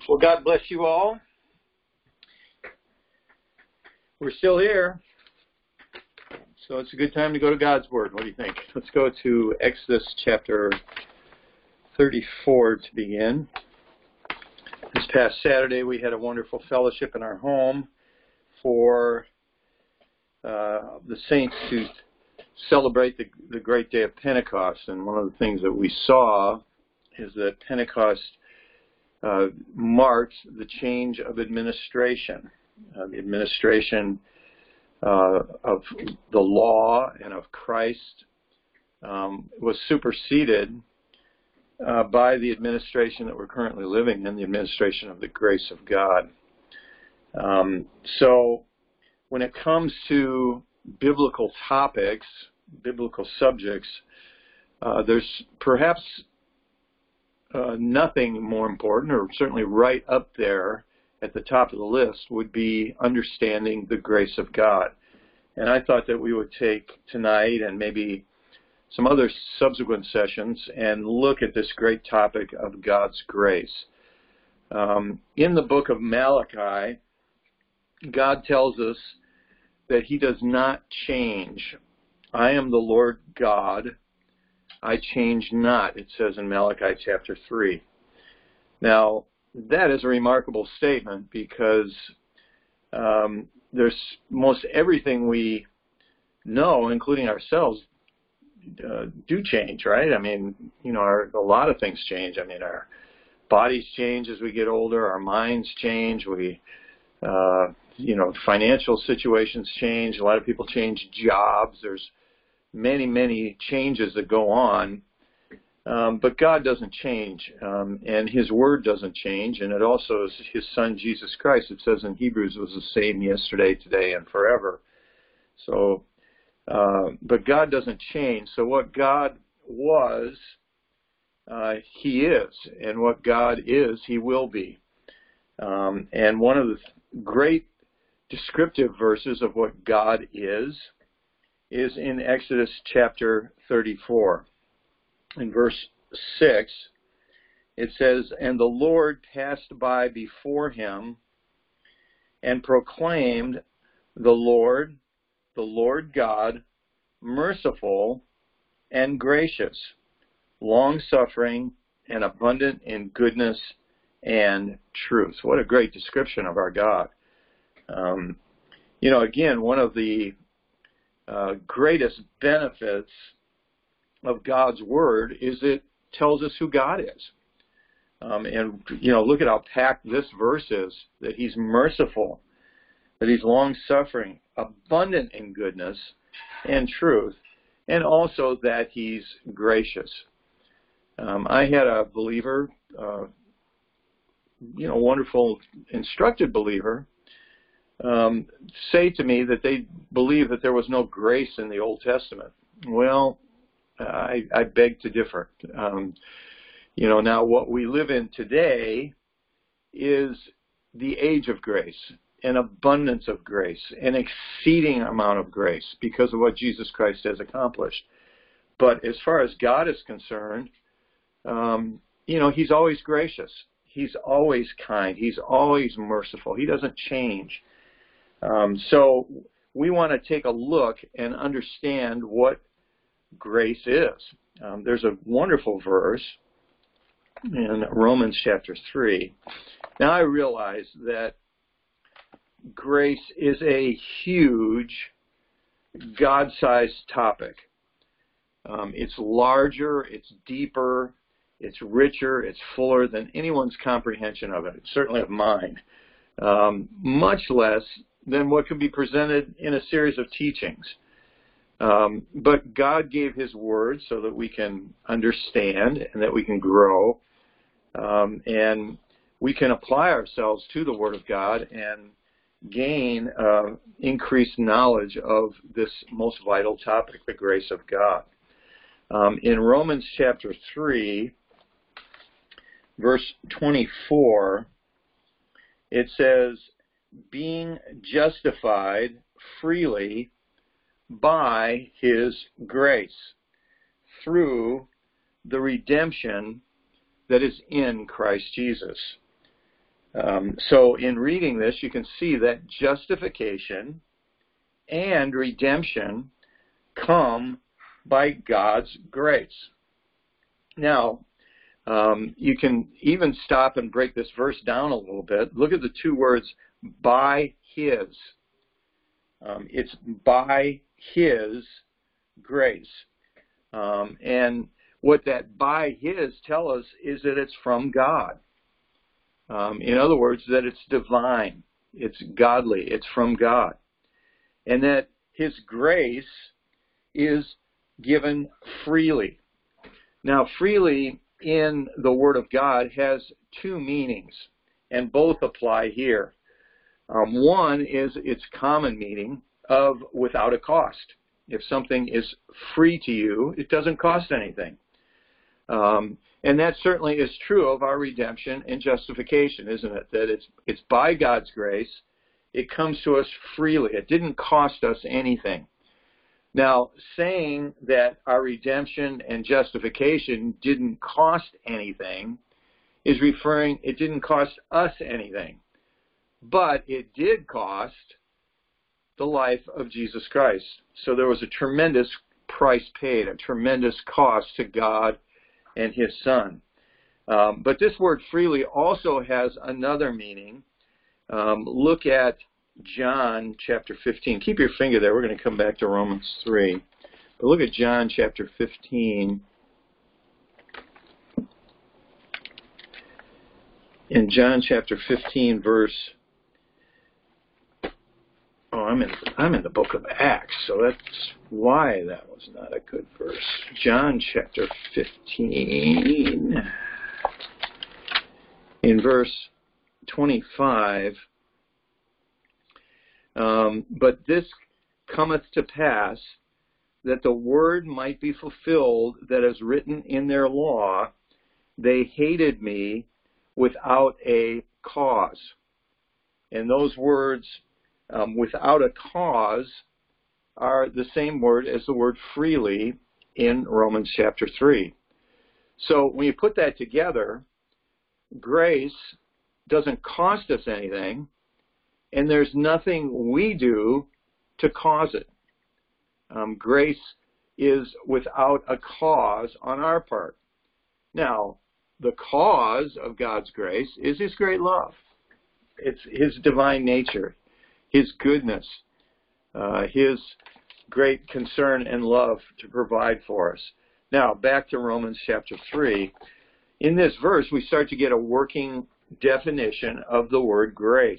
Well, God bless you all. We're still here, so it's a good time to go to God's Word. What do you think? Let's go to Exodus chapter 34 to begin. This past Saturday, we had a wonderful fellowship in our home for the saints to celebrate the great day of Pentecost. And one of the things that we saw is that Pentecost marked the change of administration. The administration of the law and of Christ was superseded by the administration that we're currently living in, the administration of the grace of God. So when it comes to biblical topics, biblical subjects, there's perhaps nothing more important, or certainly right up there at the top of the list, would be understanding the grace of God. And I thought that we would take tonight and maybe some other subsequent sessions and look at this great topic of God's grace. In the book of Malachi, God tells us that He does not change. I am the Lord God, I change not, it says in Malachi chapter 3. Now, that is a remarkable statement because there's most everything we know, including ourselves, do change, right? I mean, you know, a lot of things change. I mean, our bodies change as we get older, our minds change, financial situations change, a lot of people change jobs, there's many changes that go on, but God doesn't change, and His Word doesn't change, and it also is His Son, Jesus Christ. It says in Hebrews, was the same yesterday, today, and forever. So, but God doesn't change. So what God was, He is, and what God is, He will be. And one of the great descriptive verses of what God is in Exodus chapter 34. In verse 6, it says, "And the Lord passed by before him and proclaimed, the Lord God, merciful and gracious, long-suffering and abundant in goodness and truth." What a great description of our God. Again, one of the greatest benefits of God's Word is it tells us who God is. Look at how packed this verse is, that He's merciful, that He's long-suffering, abundant in goodness and truth, and also that He's gracious. I had a believer, wonderful, instructed believer, say to me that they believe that there was no grace in the Old Testament. Well, I beg to differ. Now what we live in today is the age of grace, an abundance of grace, an exceeding amount of grace because of what Jesus Christ has accomplished. But as far as God is concerned, He's always gracious. He's always kind. He's always merciful. He doesn't change. So we want to take a look and understand what grace is. There's a wonderful verse in Romans chapter 3. Now I realize that grace is a huge God-sized topic. It's larger, it's deeper, it's richer, it's fuller than anyone's comprehension of it, certainly of mine, much less than what could be presented in a series of teachings. But God gave His Word so that we can understand and that we can grow, and we can apply ourselves to the Word of God and gain increased knowledge of this most vital topic, the grace of God. In Romans chapter 3, verse 24, it says, "Being justified freely by His grace through the redemption that is in Christ Jesus." So in reading this, you can see that justification and redemption come by God's grace. Now, you can even stop and break this verse down a little bit. Look at the two words, by his. It's by his grace. And what that by his tell us is that it's from God. In other words, that it's divine, it's godly, it's from God. And that his grace is given freely. Now, freely in the Word of God has two meanings, and both apply here. One is its common meaning of without a cost. If something is free to you, it doesn't cost anything. And that certainly is true of our redemption and justification, isn't it? That it's by God's grace. It comes to us freely. It didn't cost us anything. Now, saying that our redemption and justification didn't cost anything is referring, it didn't cost us anything. But it did cost the life of Jesus Christ. So there was a tremendous price paid, a tremendous cost to God and his Son. But this word freely also has another meaning. Look at John chapter 15. Keep your finger there. We're going to come back to Romans 3. But look at John chapter 15. In John chapter 15, verse... Oh, I'm in the book of Acts, so that's why that was not a good verse. John chapter 15, in verse 25, but this cometh to pass, that the word might be fulfilled that is written in their law, they hated me without a cause. And those words, without a cause, are the same word as the word freely in Romans chapter 3. So when you put that together, grace doesn't cost us anything, and there's nothing we do to cause it. Grace is without a cause on our part. Now, the cause of God's grace is his great love. It's his divine nature, his goodness, his great concern and love to provide for us. Now, back to Romans chapter 3. In this verse, we start to get a working definition of the word grace.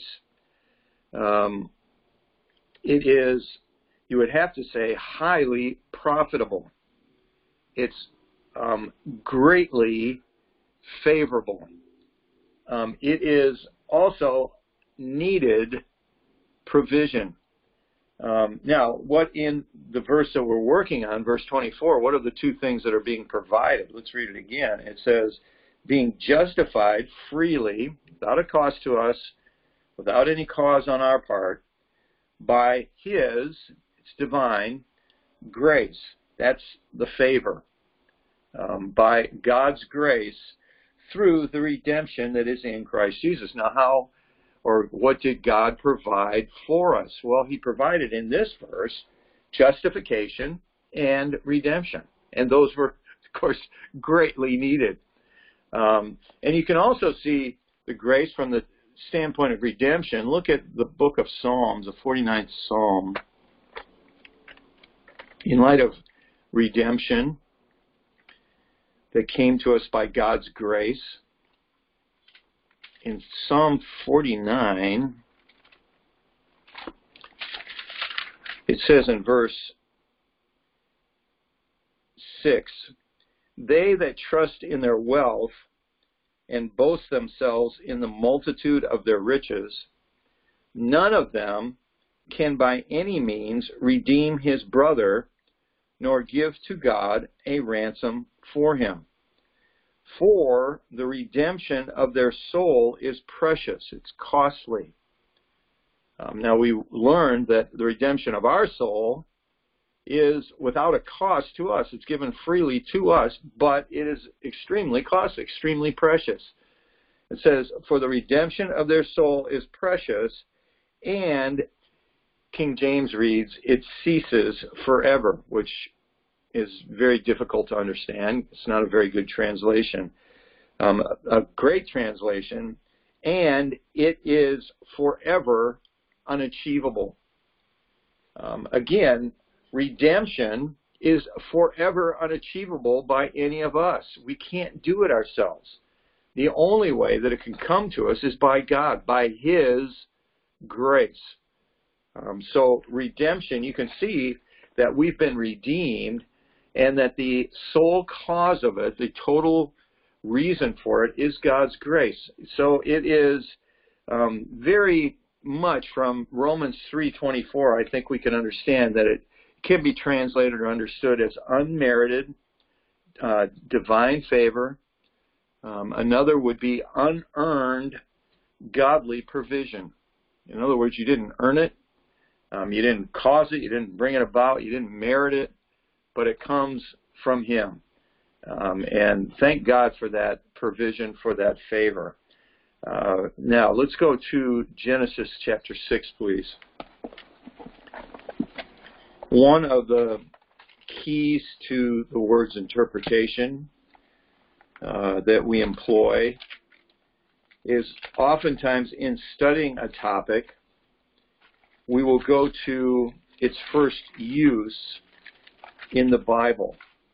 It is, you would have to say, highly profitable. It's greatly favorable. It is also needed provision. Now, what in the verse that we're working on, verse 24, what are the two things that are being provided? Let's read it again. It says, being justified freely, without a cost to us, without any cause on our part, by his, it's divine, grace. That's the favor. By God's grace through the redemption that is in Christ Jesus. Now, how or what did God provide for us? Well, he provided in this verse justification and redemption. And those were, of course, greatly needed. And you can also see the grace from the standpoint of redemption. Look at the book of Psalms, the 49th Psalm. In light of redemption that came to us by God's grace, in Psalm 49, it says in verse 6, they that trust in their wealth and boast themselves in the multitude of their riches, none of them can by any means redeem his brother, nor give to God a ransom for him. For the redemption of their soul is precious, it's costly. Now we learned that the redemption of our soul is without a cost to us. It's given freely to us, but it is extremely costly, extremely precious. It says, for the redemption of their soul is precious, and King James reads, it ceases forever, which is very difficult to understand. It's not a very good translation. A great translation, and it is forever unachievable. Again, redemption is forever unachievable by any of us. We can't do it ourselves. The only way that it can come to us is by God, by His grace. So redemption, you can see that we've been redeemed, and that the sole cause of it, the total reason for it, is God's grace. So it is very much from Romans 3:24, I think we can understand that it can be translated or understood as unmerited divine favor. Another would be unearned godly provision. In other words, you didn't earn it, you didn't cause it, you didn't bring it about, you didn't merit it, but it comes from Him. And thank God for that provision, for that favor. Now, let's go to Genesis chapter 6, please. One of the keys to the word's interpretation that we employ is oftentimes in studying a topic, we will go to its first use in the Bible.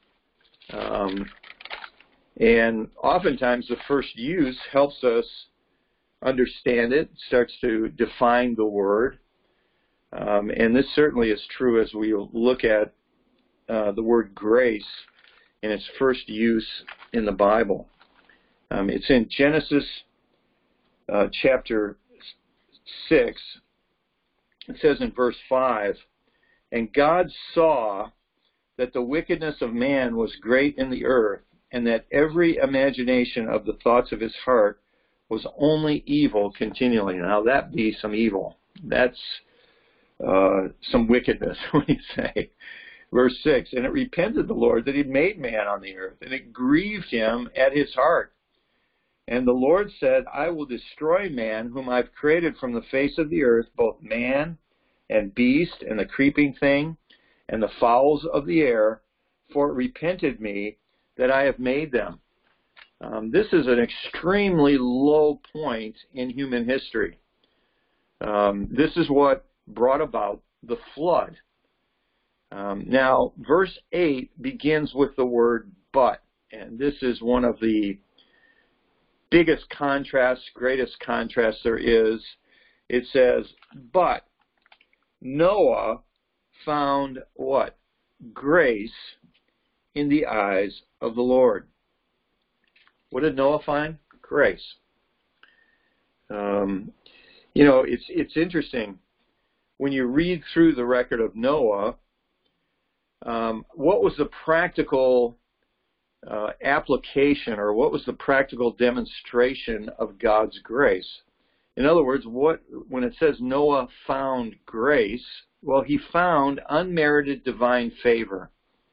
And oftentimes the first use helps us understand it, starts to define the word. And this certainly is true as we look at the word grace in its first use in the Bible. It's in Genesis chapter 6. It says in verse 5, and God saw that the wickedness of man was great in the earth, and that every imagination of the thoughts of his heart was only evil continually. Now that be some evil. That's some wickedness, what do you say? Verse 6, and it repented the Lord that He made man on the earth, and it grieved Him at His heart. And the Lord said, I will destroy man whom I've created from the face of the earth, both man and beast and the creeping thing and the fowls of the air, for it repented me that I have made them. This is an extremely low point in human history. This is what brought about the flood. Now, verse 8 begins with the word but, and this is one of the biggest contrasts, greatest contrasts there is. It says, but Noah found what? Grace in the eyes of the Lord. What did Noah find? Grace. It's interesting. When you read through the record of Noah, what was the practical application, or what was the practical demonstration of God's grace? In other words, when it says Noah found grace, well, he found unmerited divine favor.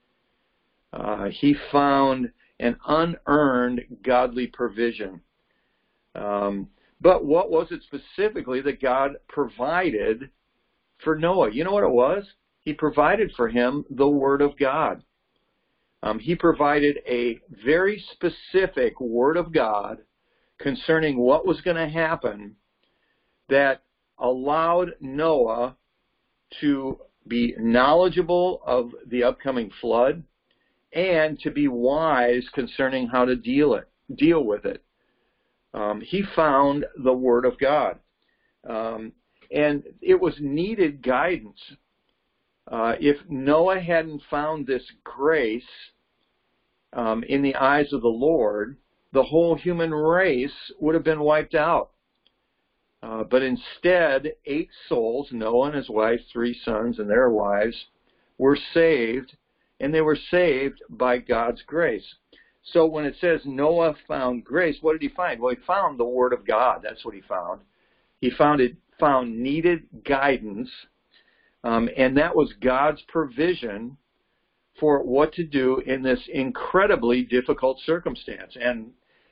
He found an unearned godly provision. But what was it specifically that God provided for Noah? You know what it was? He provided for him the Word of God. He provided a very specific Word of God concerning what was going to happen that allowed Noah to be knowledgeable of the upcoming flood and to be wise concerning how to deal with it. He found the Word of God. And it was needed guidance. If Noah hadn't found this grace in the eyes of the Lord, the whole human race would have been wiped out. But instead, 8 souls, Noah and his wife, 3 sons and their wives, were saved, and they were saved by God's grace. So when it says Noah found grace, what did he find? Well, he found the Word of God. That's what he found. He found needed guidance, and that was God's provision for what to do in this incredibly difficult circumstance. And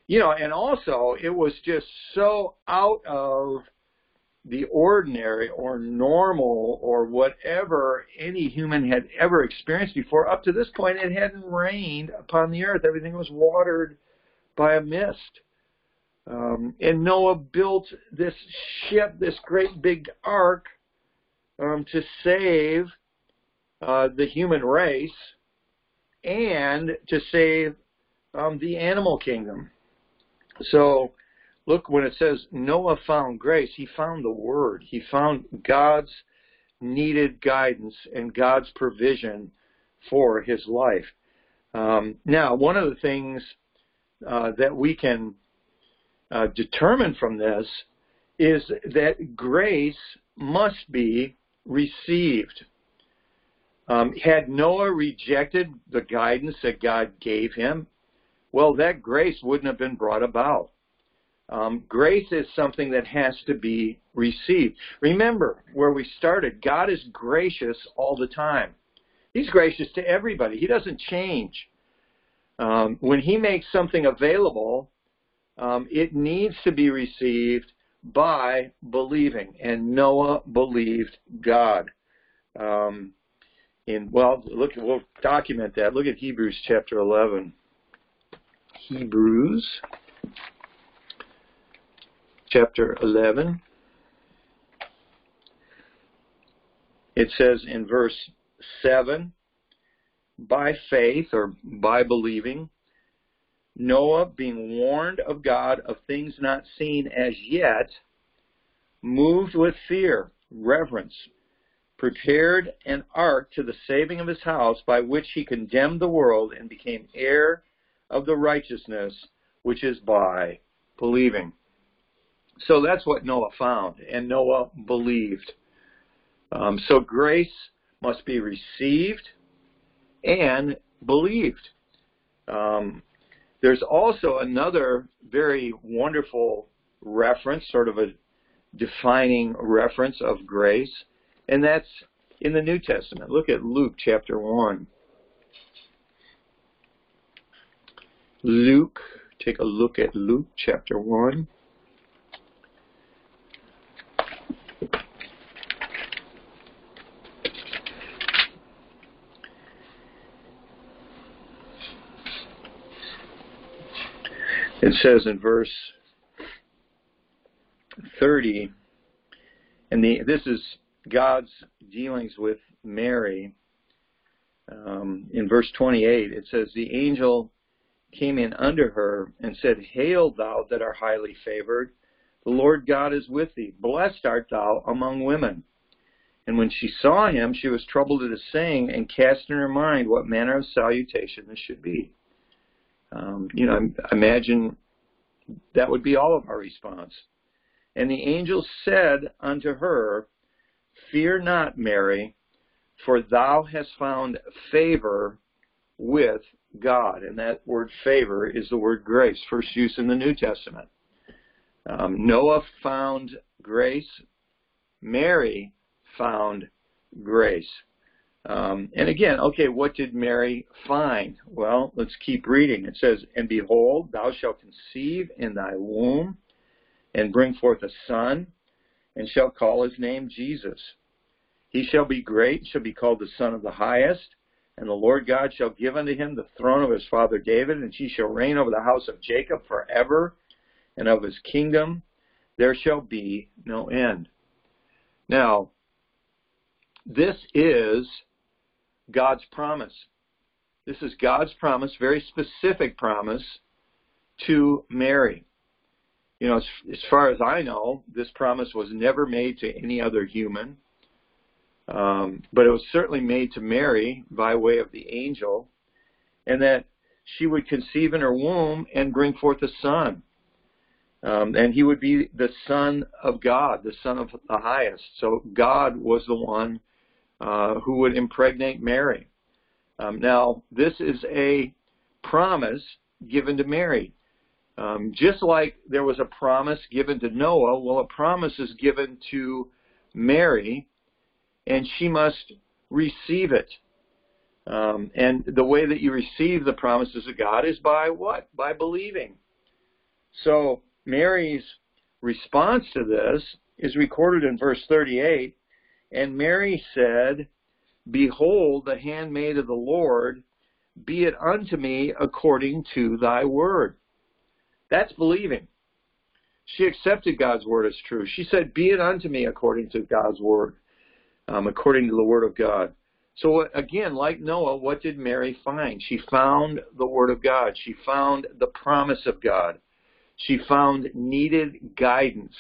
And also it was just so out of the ordinary or normal or whatever any human had ever experienced before. Up to this point, it hadn't rained upon the earth. Everything was watered by a mist. And Noah built this ship, this great big ark, to save the human race and to save the animal kingdom. So look, when it says Noah found grace, he found the Word. He found God's needed guidance and God's provision for his life. Now, one of the things that we can determine from this is that grace must be received. Had Noah rejected the guidance that God gave him, well, that grace wouldn't have been brought about. Grace is something that has to be received. Remember where we started. God is gracious all the time. He's gracious to everybody. He doesn't change. When he makes something available, it needs to be received by believing. And Noah believed God. We'll document that. Look at Hebrews chapter 11. Hebrews chapter 11. It says in verse 7, by faith or by believing, Noah, being warned of God of things not seen as yet, moved with fear, reverence, prepared an ark to the saving of his house, by which he condemned the world and became heir of the righteousness which is by believing. So that's what Noah found, and Noah believed. So grace must be received and believed. There's also another very wonderful reference, sort of a defining reference of grace, and that's in the New Testament. Look at Luke chapter 1. Take a look at Luke chapter 1. It says in verse 30, and this is God's dealings with Mary. In verse 28, it says, the angel came in unto her and said, Hail thou that art highly favored, the Lord God is with thee. Blessed art thou among women. And when she saw him, she was troubled at his saying, and cast in her mind what manner of salutation this should be. I imagine that would be all of our response. And the angel said unto her, Fear not, Mary, for thou hast found favor with God. And that word favor is the word grace, first use in the New Testament. Noah found grace. Mary found grace. And again, okay, what did Mary find? Well, let's keep reading. It says, And behold, thou shalt conceive in thy womb, and bring forth a son, and shall call his name Jesus. He shall be great, shall be called the Son of the Highest, and the Lord God shall give unto him the throne of his father David, and he shall reign over the house of Jacob forever, and of his kingdom there shall be no end. Now, this is God's promise. This is God's promise, very specific promise to Mary. As far as I know, this promise was never made to any other human, but it was certainly made to Mary by way of the angel, and that she would conceive in her womb and bring forth a son. And he would be the Son of God, the Son of the Highest. So God was the one who would impregnate Mary. Now, this is a promise given to Mary. Just like there was a promise given to Noah, well, a promise is given to Mary, and she must receive it. And the way that you receive the promises of God is by what? By believing. So Mary's response to this is recorded in verse 38. And Mary said, "Behold, the handmaid of the Lord, be it unto me according to thy word." That's believing. She accepted God's word as true. She said, "Be it unto me according to God's word," according to the word of God. So again, like Noah, what did Mary find? She found the word of God. She found the promise of God. She found needed guidance.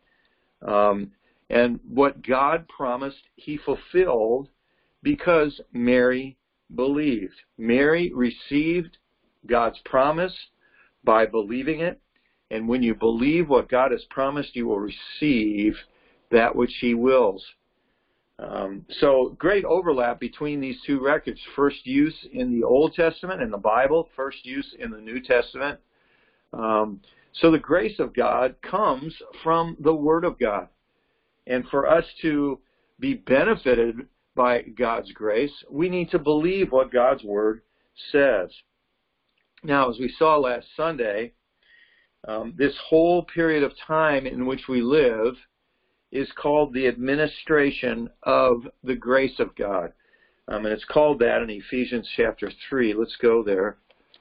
And what God promised, he fulfilled because Mary believed. Mary received God's promise by believing it. And when you believe what God has promised, you will receive that which he wills. So great overlap between these two records. First use in the Old Testament and the Bible, first use in the New Testament. So the grace of God comes from the Word of God. And for us to be benefited by God's grace, we need to believe what God's Word says. Now, as we saw last Sunday, this whole period of time in which we live is called the administration of the grace of God. And it's called that in Ephesians chapter 3. Let's go there.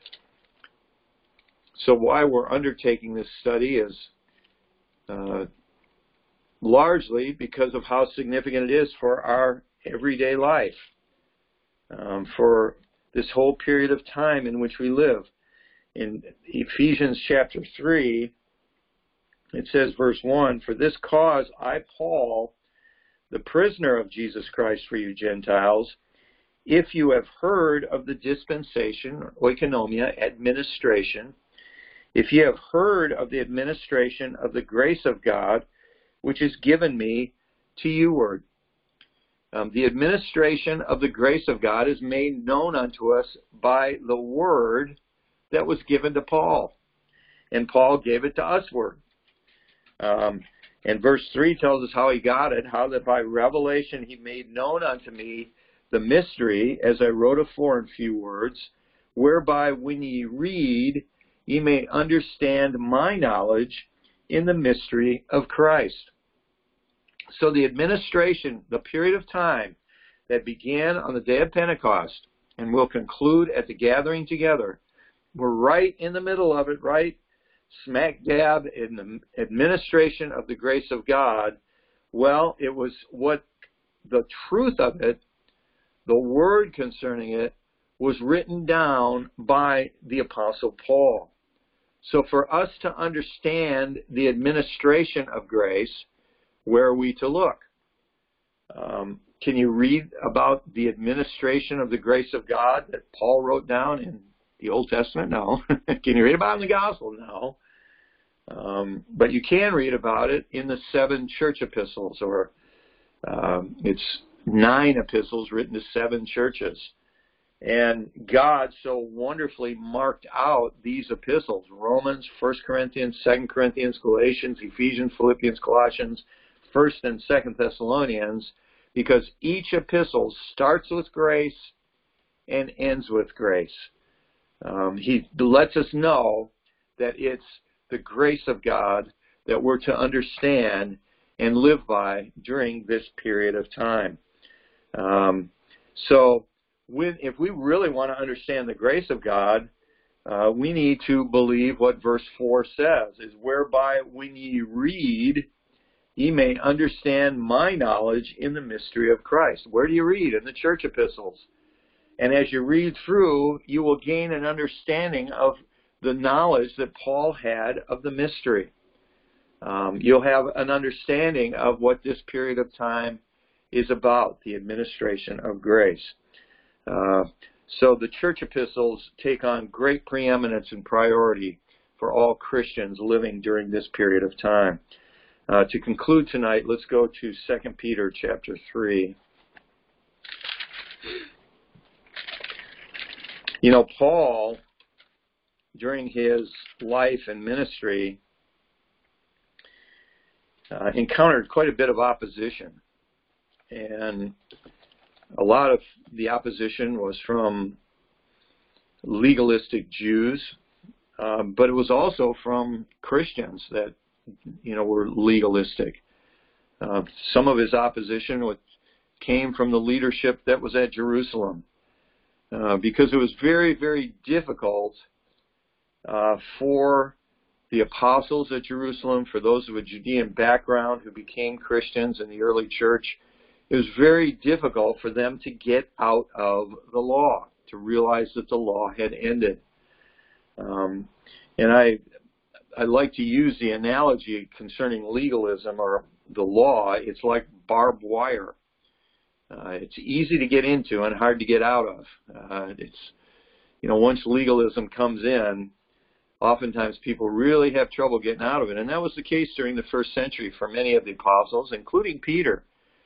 So why we're undertaking this study is largely because of how significant it is for our everyday life, for this whole period of time in which we live. In Ephesians chapter 3, it says, verse 1, "For this cause I, Paul, the prisoner of Jesus Christ for you Gentiles, if you have heard of the dispensation," oikonomia, administration, "if you have heard of the administration of the grace of God, which is given me to you." The administration of the grace of God is made known unto us by the word that was given to Paul. And Paul gave it to us word. And verse 3 tells us how he got it, how that by revelation he made known unto me the mystery, as I wrote afore in few words, whereby when ye read, ye may understand my knowledge in the mystery of Christ. So the administration, the period of time that began on the day of Pentecost and will conclude at the gathering together, we're right in the middle of it, right smack dab in the administration of the grace of God. Well, it was what the truth of it, the word concerning it, was written down by the Apostle Paul. So for us to understand the administration of grace, where are we to look? Can you read about the administration of the grace of God that Paul wrote down in the Old Testament? No. Can you read about it in the Gospel? No. But you can read about it in the 7 church epistles, or it's 9 epistles written to 7 churches. And God so wonderfully marked out these epistles: Romans, 1 Corinthians, 2 Corinthians, Galatians, Ephesians, Philippians, Colossians, 1 and 2 Thessalonians, because each epistle starts with grace and ends with grace. He lets us know that it's the grace of God that we're to understand and live by during this period of time. If we really want to understand the grace of God, we need to believe what verse 4 says, is whereby when ye read, ye may understand my knowledge in the mystery of Christ. Where do you read? In the church epistles. And as you read through, you will gain an understanding of the knowledge that Paul had of the mystery. You'll have an understanding of what this period of time is about, the administration of grace. So the church epistles take on great preeminence and priority for all Christians living during this period of time. To conclude tonight, let's go to 2 Peter chapter 3. You know, Paul, during his life and ministry, encountered quite a bit of opposition. And a lot of the opposition was from legalistic Jews but it was also from Christians that, were legalistic. Some of his opposition came from the leadership that was at Jerusalem, because it was very, very difficult for the apostles at Jerusalem, for those of a Judean background who became Christians in the early church. It was very difficult for them to get out of the law, to realize that the law had ended. And I like to use the analogy concerning legalism or the law. It's like barbed wire. It's easy to get into and hard to get out of. Once legalism comes in, oftentimes people really have trouble getting out of it. And that was the case during the first century for many of the apostles, including Peter.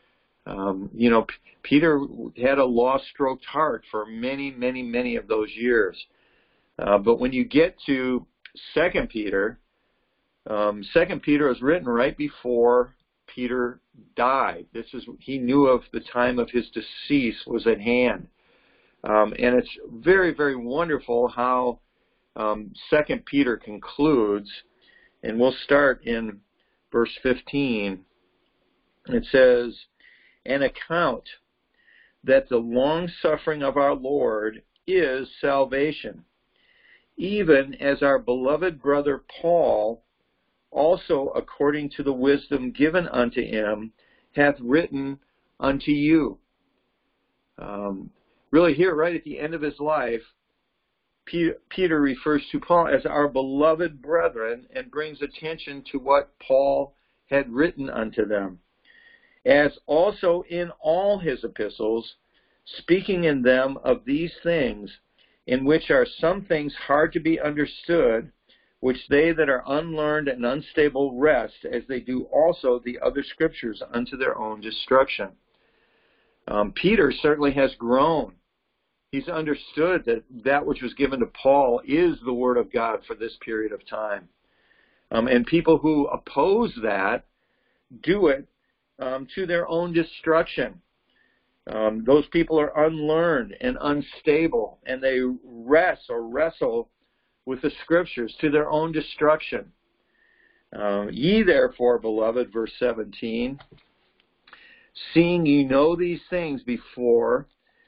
Peter had a law-stroked heart for many, many, many of those years. But when you get to 2 Peter, 2 Peter was written right before Peter died. He knew of the time of his decease was at hand. And it's very, very wonderful how 2 Peter concludes, and we'll start in verse 15. It says, "An account that the long-suffering of our Lord is salvation, even as our beloved brother Paul, also according to the wisdom given unto him, hath written unto you." Really here, right at the end of his life, Peter refers to Paul as our beloved brethren and brings attention to what Paul had written unto them. "As also in all his epistles, speaking in them of these things, in which are some things hard to be understood, which they that are unlearned and unstable wrest, as they do also the other scriptures unto their own destruction." Peter certainly has grown. He's understood that which was given to Paul is the Word of God for this period of time. And people who oppose that do it to their own destruction. Those people are unlearned and unstable, and they wrestle with the Scriptures to their own destruction. "Ye therefore, beloved," verse 17, "seeing ye know these things before,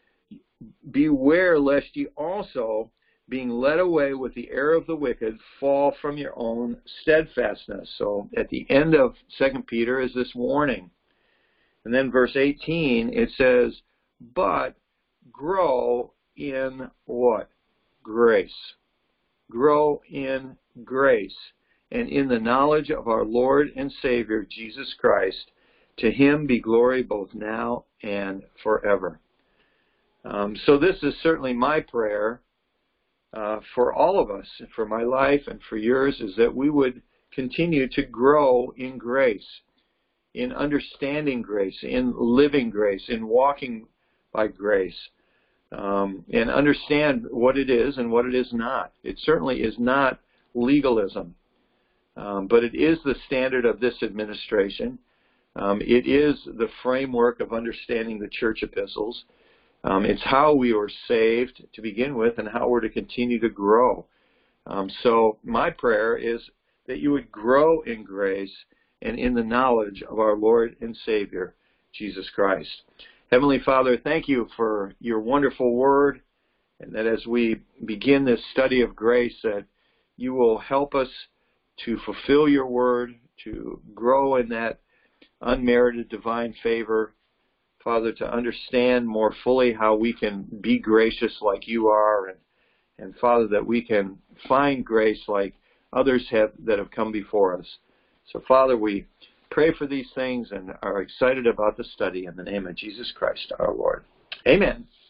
beware lest ye also, being led away with the error of the wicked, fall from your own steadfastness." So at the end of 2 Peter is this warning. And then verse 18, it says, "But grow in" what? Grace. Grow in grace and in the knowledge of our Lord and Savior, Jesus Christ. To him be glory both now and forever. So this is certainly my prayer for all of us, for my life and for yours, is that we would continue to grow in grace, in understanding grace, in living grace, in walking by grace, and understand what it is and what it is not. It certainly is not legalism, but it is the standard of this administration. It is the framework of understanding the church epistles. It's how we were saved to begin with and how we're to continue to grow. So my prayer is that you would grow in grace and in the knowledge of our Lord and Savior, Jesus Christ. Heavenly Father, thank you for your wonderful word, and that as we begin this study of grace, that you will help us to fulfill your word, to grow in that unmerited divine favor. Father, to understand more fully how we can be gracious like you are, and Father, that we can find grace like others that have come before us. So Father, we pray for these things and are excited about the study in the name of Jesus Christ our Lord. Amen.